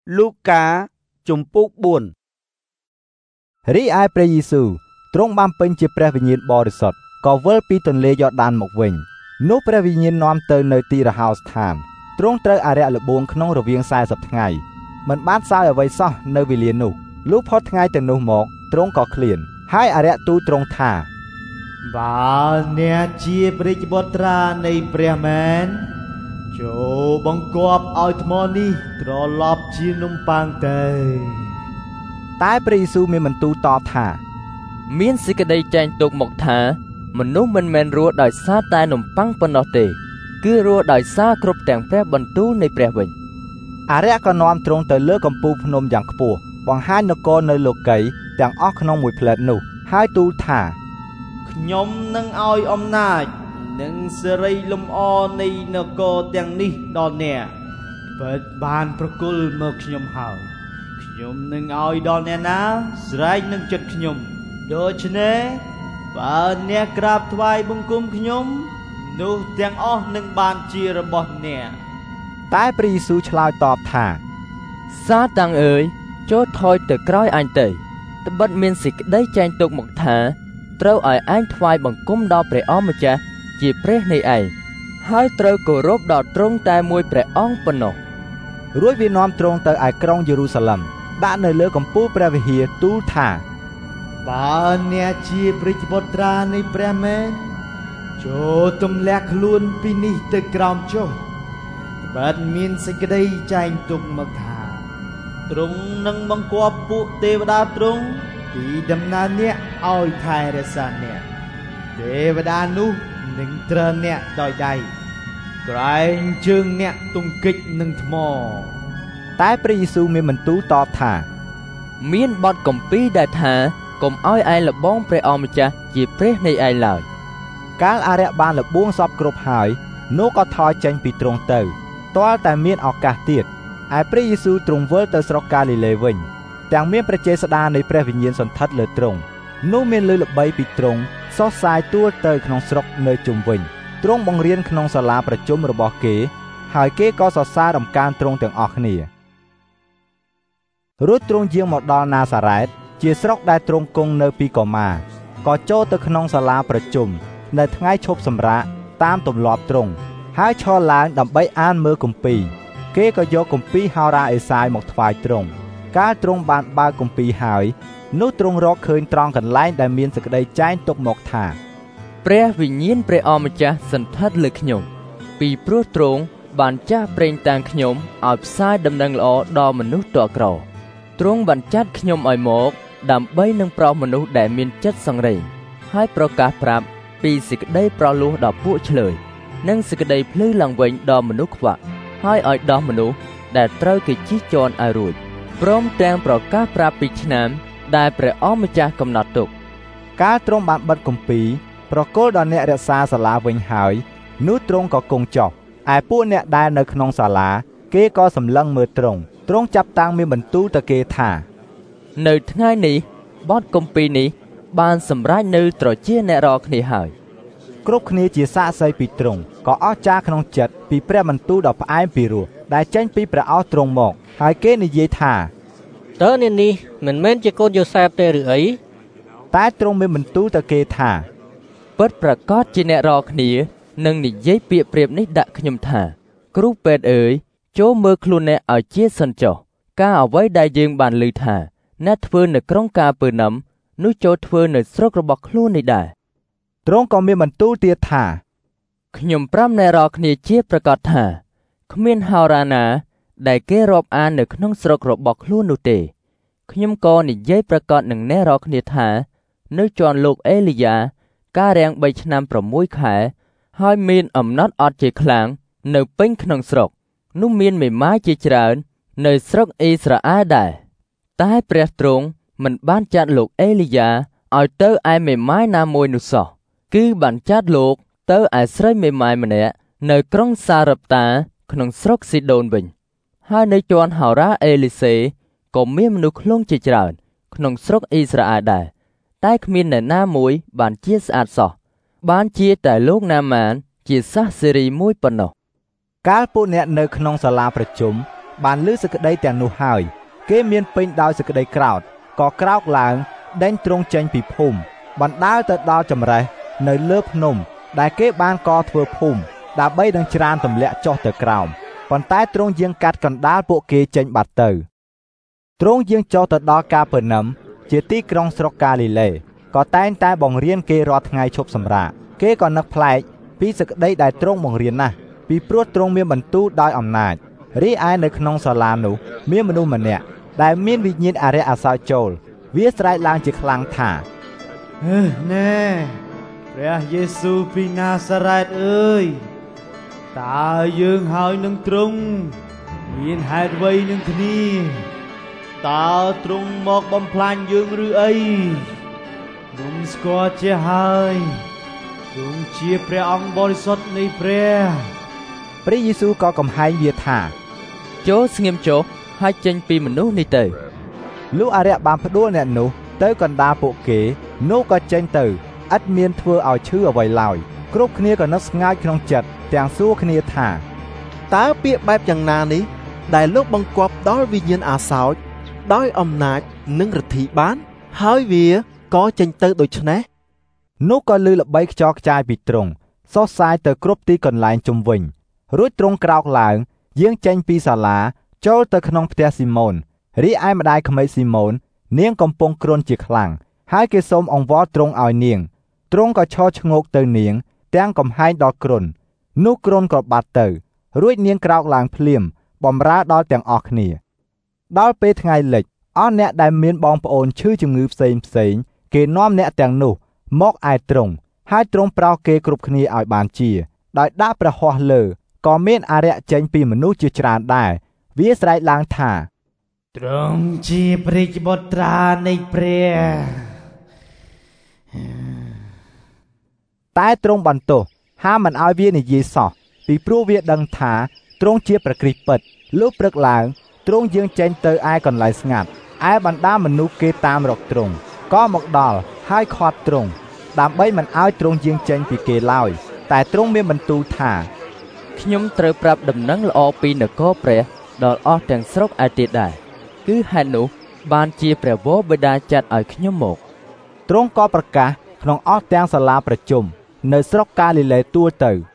Luca ជំពូក 4 រីឯព្រះយេស៊ូវទ្រង់បានពេញជាព្រះវិញ្ញាណបរិសុទ្ធក៏វិលពីទន្លេយ៉ូដានមកវិញនោះព្រះវិញ្ញាណនាំទៅនៅទីរហោស្ថានទ្រង់ត្រូវអារក្សល្បួងក្នុងរវាង40ថ្ងៃមិនបានសោយអ្វីសោះនៅវេលានោះលុះផុតថ្ងៃទៅនោះមកទ្រង់ក៏ឃ្លានហើយអារក្សទូលទ្រង់ថាបើអ្នកជាព្រះបុត្រានៃព្រះមែនចូលបង្គាប់ឲ្យថ្មនេះត្រឡប់ជានំប៉័ងទៅតែព្រះយេស៊ូវមានបន្ទូលតបថាមានសេចក្តីចែងទុកមកថាមនុស្សមិនមែនរស់ដោយសារតែនំប៉័ងប៉ុណ្ណោះទេគឺរស់ដោយសារគ្រប់ទាំងព្រះបន្ទូលនៃព្រះវិញអារក្សក៏នាំទ្រង់ទៅលើកំពូលភ្នំយ៉ាងខ្ពស់បង្ហាញនគរនៅលោកីទាំងអស់ក្នុងមួយផ្លែតនោះហើយទូលថាខ្ញុំនឹងឲ្យអំណាចនិងសេរីលំអនៃនគរទាំងនេះដល់អ្នកពិតបានប្រគល់មកខ្ញុំហើយខ្ញុំនឹងឲ្យដល់អ្នកណាស្រែកនឹងចិត្តខ្ញុំដូច្នេះបើអ្នកក្រាបថ្វាយបង្គំខ្ញុំនោះទាំងអស់នឹងបានជារបស់អ្នកតែព្រះយេស៊ូវឆ្លើយតបថាសាតាំងអើយចូលថយទៅក្រោយអញទៅត្បិតមានសេចក្តីចែងទុកមកថាត្រូវឲ្យឯងថ្វាយបង្គំដល់ព្រះអម្ចាស់ជាព្រះនៃឯងហើយត្រូវគោរពដល់ទ្រង់តែមួយព្រះអង្គប៉ុណ្ណោះរួចវានាំទ្រង់ទៅឯក្រុងយេរូសាឡិមដាក់នៅលើកំពូលព្រះវិហារទូលថាបើអ្នកជាព្រះបុត្រានៃព្រះមែនចូលទម្លាក់ខ្លួនពីនេះទៅក្រោមចុះបើមានសេចក្តីចែងទុកមកថាទ្រង់នឹងបង្គាប់ពួកទេវតាទ្រង់ពីដំណើរអ្នកឲ្យថែរក្សាអ្នកទេវតានោះនឹងត្រើអ្នកដោយដៃក្រែងជើងអ្នកទង្គិចនឹងថ្មតែព្រះយេស៊ូវមានបន្ទូលតបថាមានបទគម្ពីរដែលថាកុំឲ្យឯងលបងព្រះអម្ចាស់ជាព្រះនៃឯងឡើយកាលអារក្សបានលបួងសពគ្រប់ហើយនោះក៏ថយចេញពីទ្រង់ទៅទាល់តែមានឱកាសទៀតឯព្រះយេស៊ូវទ្រង់វិលទៅស្រុកកាលីលេវិញទាំងមានព្រះចេស្តានៃព្រះវិញ្ញាណសន្ធិដ្ឋលើទ្រង់នោះមានលើល្បីពីទ្រង់សុសសាយទួលទៅក្នុងស្រុកនៅជុំវិញទ្រង់បង្រៀនក្នុងសាលាប្រជុំរបស់គេហើយគេក៏សរសើររំកានទ្រង់ទាំងអស់គ្នារួចទ្រង់យាងមកដល់ណាសារ៉េតជាស្រុកដែលទ្រង់គង់នៅពីកុមារក៏ចូលទៅក្នុងសាលាប្រជុំនៅថ្ងៃឈប់សម្រាកតាមទម្លាប់ទ្រង់ហើយឈរឡើងដើម្បីអានមើលគម្ពីរគេក៏យកគម្ពីរហោរាអេសាយមកថ្វាយទ្រង់កាលទ្រង់បានបើកគម្ពីរហើយនោះទ្រង់រកឃើញត្រង់កន្លែងដែលមានសេចក្តីចែងទុកមកថាព្រះវិញ្ញាណព្រះអម្ចាស់សន្ធិដ្ឋលើខ្ញុំពីព្រោះទ្រង់បានចាស់ប្រេងតាំងខ្ញុំឲ្យផ្សាយដំណឹងល្អដល់មនុស្សតក្រទ្រង់បានចាត់ខ្ញុំឲ្យមកដើម្បីនឹងប្រោសមនុស្សដែលមានចិត្តសង្រេងហើយប្រកាសប្រាប់ពីសេចក្តីប្រោសលោះដល់ពួកឆ្លើយនិងសេចក្តីភ្លឺឡើងវិញដល់មនុស្សខ្វាក់ហើយឲ្យដោះមនុស្សដែលត្រូវគេជិះជាន់ឲ្យរួចព្រមទាំងប្រកាសប្រាប់ពីឆ្នាំដែលព្រះអម្ចាស់កំណត់ទុកកាលទ្រង់បានបិទគម្ពីរប្រគល់ដល់អ្នករក្សាសាលាវិញហើយនោះទ្រង់ក៏គង់ចុះឯពួកអ្នកដែលនៅក្នុងសាលាគេក៏សម្លឹងមើលទ្រង់ចាប់តាំងមានបន្ទូលទៅគេថានៅថ្ងៃនេះបទគម្ពីរនេះបានសម្រេចនៅត្រចៀកអ្នករាល់គ្នាហើយគ្រប់គ្នាជាសាក្សីពីទ្រង់ក៏អស្ចារ្យក្នុងចិត្តពីព្រះបន្ទូលដ៏ផ្អែមពីរោះដែលចេញពីព្រះឱស្ឋទ្រង់មកហើយគេនិយាយថាតើអ្នកនេះមិនមែនជាកូនយូសែបទេឬអីតែទ្រង់មានបន្ទូលទៅគេថាពិតប្រាកដជាអ្នករាល់គ្នានឹងនិយាយពាក្យប្រៀបនេះដាក់ខ្ញុំថាគ្រូពេទ្យអើយចូលមើលខ្លួនអ្នកឲ្យជាសិនចុះការអ្វីដែលយើងបានឮថាអ្នកធ្វើនៅក្រុងកាពឺណាំនោះចូលធ្វើនៅស្រុករបស់ខ្លួននេះដែរទ្រង់ក៏មានបន្ទូលទៀតថាខ្ញុំប្រាប់អ្នករាល់គ្នាជាប្រកាសថាគ្មានហោរាណាដែលគេរាប់អាននៅក្នុងស្រុករបស់ខ្លួននោះទេខ្ញុំក៏និយាយប្រកាសនឹងអ្នករាល់គ្នាថានៅជាន់លោកអេលីយ៉ាការរាំង3ឆ្នាំ6ខែហើយមានអំណត់អត់ជាខ្លាំងនៅពេញក្នុងស្រុកនោះមានមេម៉ាយជាច្រើននៅស្រុកអ៊ីស្រាអែលដែរតែព្រះទ្រង់មិនបានចាត់លោកអេលីយ៉ាឲ្យទៅឯមេម៉ាយណាមួយនោះសោះគឺបានចាត់លោកទៅឯស្រីមេម៉ាយម្នាក់នៅក្រុងសារ៉ាប់តាក្នុងស្រុកស៊ីដូនវិញហើយនៅជាន់ហោរាអេលីសេក៏មានមនុស្សឃ្លងជាច្រើនក្នុងស្រុកអ៊ីស្រាអែលដែរតែគ្មានអ្នកណាមួយបានជាស្អាតសោះបានជាតែលោកណាម៉ានជាសាសសេរីមួយប៉ុណ្ណោះកាលពួកអ្នកនៅក្នុងសាលាប្រជុំបានឮសេចក្តីទាំងនោះហើយគេមានពេញដោយសេចក្តីក្រោធក៏ក្រោកឡើងដេញទ្រង់ចេញពីភូមិបណ្ដាលទៅដល់ចម្រេះនៅលើភ្នំដែលគេបានកធ្វើភូមិដើម្បីនឹងច្រានទម្លាក់ចុះទៅក្រោមប៉ុន្តែទ្រង់យាងកាត់កណ្ដាលពួកគេចេញបាត់ទៅទ្រង់យាងចុះទៅដល់កាពឺណាំជាទីក្រុងស្រុកកាលីលេក៏តែងតែបង្រៀនគេរាល់ថ្ងៃឈប់សម្រាកគេក៏នឹកប្លែកពីសេចក្តីដែលទ្រង់បង្រៀនណាស់ពីព្រោះទ្រង់មានបន្ទូលដោយអំណាចរីឯនៅក្នុងសាលានោះមានមនុស្សម្នាក់ដែលមានវិញ្ញាណអារក្សអាសោចចូលវាស្រែកឡើងជាខ្លាំងថាណែព្រះយេស៊ូវពីណាសារ៉េតអើយតើយើងហើយនឹងទ្រង់មានហេតុអ្វីនឹងគ្នាតើទ្រង់មកបំផ្លាញយើងឬអីខ្ញុំស្គាល់ជាហើយទ្រង់ជាព្រះអង្គបរិសុទ្ធនៃព្រះយេស៊ូវក៏កំហែងវាថាចូលស្ងៀមចុះហើយចេញពីមនុស្សនេះទៅលុះអារក្សបានផ្ដួលអ្នកនោះទៅកណ្ដាលពួកគេនោះក៏ចេញទៅឥតមានធ្វើឲ្យឈឺអ្វីឡើយគ្រប់គ្នាក៏នឹកស្ងាយក្នុងចិត្តទាំងសួរគ្នាថាតើពាក្យបែបយ៉ាងណានេះដែលលោកបង្គាប់ដល់វិញ្ញាណអាសោចដោយអំណាចនិងឫទ្ធិបានហើយវាក៏ចេញទៅដូច្នេះនោះក៏ឮល្បីខ្ចរខ្ចាយពីទ្រង់សុសសាយទៅគ្រប់ទីកន្លែងជុំវិញរួចទ្រង់ក្រោកឡើងយាងចេញពីសាលាចូលទៅក្នុងផ្ទះស៊ីម៉ូនរីឯម្ដាយក្មេកស៊ីម៉ូននាងកំពុងគ្រុនជាខ្លាំងហើយគេសូមអង្វរទ្រង់ឲ្យនាងទ្រង់ក៏ឈរឈ្ងោកទៅនាងទាំងកំហែងដល់គ្រុននោះគ្រុនក៏បាត់ទៅរួចនាងក្រោកឡើងភ្លាមបំរើដល់ទាំងអស់គ្នាដល់ពេលថ្ងៃលិចអស់អ្នកដែលមានបងប្អូនឈឺជំងឺផ្សេងគេនាំអ្នកទាំងនោះមកឯទ្រង់ហើយទ្រង់ប្រោសគេគ្រប់គ្នាឲ្យបានជាដោយដាក់ព្រះហស្ថលើក៏មានអារក្សចេញពីមនុស្សជាច្រើនដែរវាស្រែកឡើងថាទ្រង់ជាព្រះបុត្រានៃព្រះតែទ្រង់បន្ទោសហាមមិនឲ្យវានិយាយសោះពីព្រោះវាដឹងថាទ្រង់ជាព្រះគ្រីស្ទពិតលុះព្រឹកឡើងទ្រង់យាងចេញទៅឯកន្លែងស្ងាត់ឯបណ្ដាមនុស្សគេតាមរកទ្រង់ក៏មកដល់ហើយខាត់ទ្រង់ដើម្បីមិនឲ្យទ្រង់យាងចេញពីគេឡើយតែទ្រង់មានបន្ទូលថាខ្ញុំត្រូវប្រាប់ដំណឹងល្អពីនគរព្រះដល់អស់ទាំងស្រុកឯទៀតដែរគឺហេតុនោះបានជាព្រះវរបិតាចាត់ឲ្យខ្ញុំមកទ្រង់ក៏ប្រកាសក្នុងអស់ទាំងសាលាប្រជុំនៅស្រុកកាលីលេទូទៅ